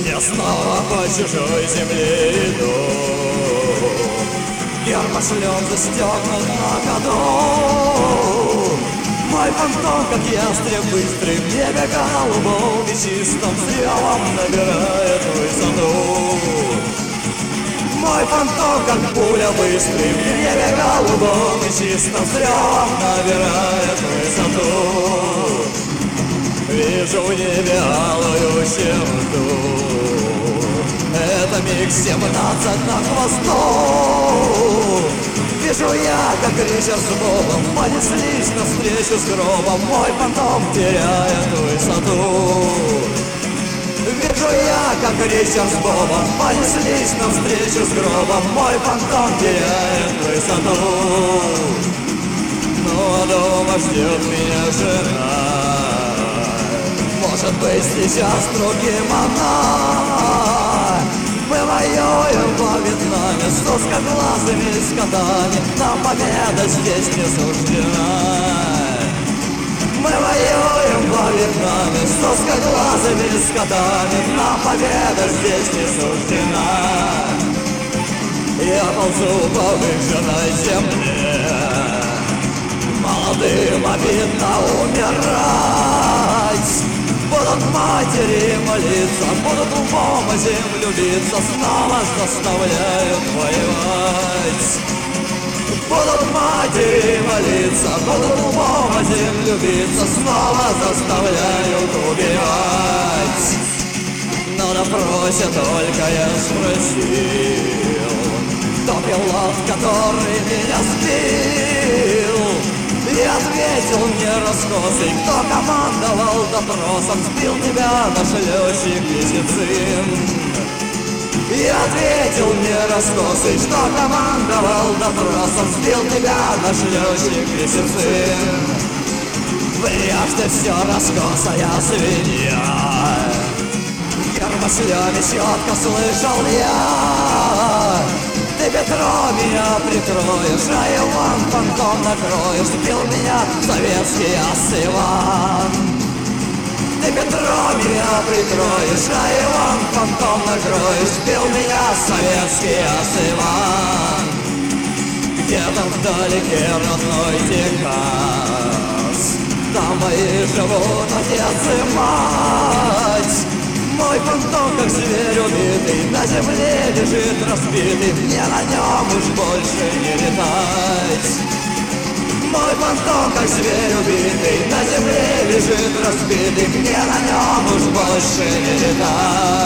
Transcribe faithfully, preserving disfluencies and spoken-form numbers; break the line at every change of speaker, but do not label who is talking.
Я снова по чужой земле иду, гермошлем застегнут на ходу. Мой фантом, как ястреб быстрый, в небе голубом и чистом стрелом набирает высоту. Мой фантом, как пуля быстрый, в небе голубом и чистом стрелом набирает высоту. Вижу в небе алую черту, это миг семнадцать на хвосту. Вижу я, как Ричард с Бобом понеслись навстречу с гробом. Мой фантом теряет высоту. Вижу я, как Ричард с Бобом понеслись навстречу с гробом. Мой фантом теряет высоту. Ну а дома ждет меня жена, может быть сейчас другим она. Мы воюем во Вьетнаме с узкоглазыми скотами, нам победа здесь не суждена. Мы воюем во Вьетнаме с узкоглазыми скотами, нам победа здесь не суждена. Я ползу по выжженной земле, молодым обидно умирать. Будут матери молиться, будут умом о землю биться, снова заставляют воевать. Будут матери молиться, будут умом о землю биться, снова заставляют убивать. Но на допросе только я спросил, кто пилот, который меня сбил. И ответил мне раскосый, кто командовал допросом, сбил тебя наш летчик Лисицын. И ответил мне раскосый, что командовал допросом, сбил тебя наш летчик Лисицын. Прежде все раскосая свинья, гермошлеме четко слышал я. Ты Петро меня прикроешь, а Иван фантом накроешь. Сбил меня советский ас Иван. Ты Петро меня прикроешь, а Иван фантом накроешь. Сбил меня советский ас Иван. Где-то вдалеке родной Техас, там мои живут отец и мать. Мой фантом, как зверь убитый, на земле лежит разбитый, мне на нем уж больше не летать. Мой фантом, как зверь убитый, на земле лежит разбитый, мне на нем уж больше не летать.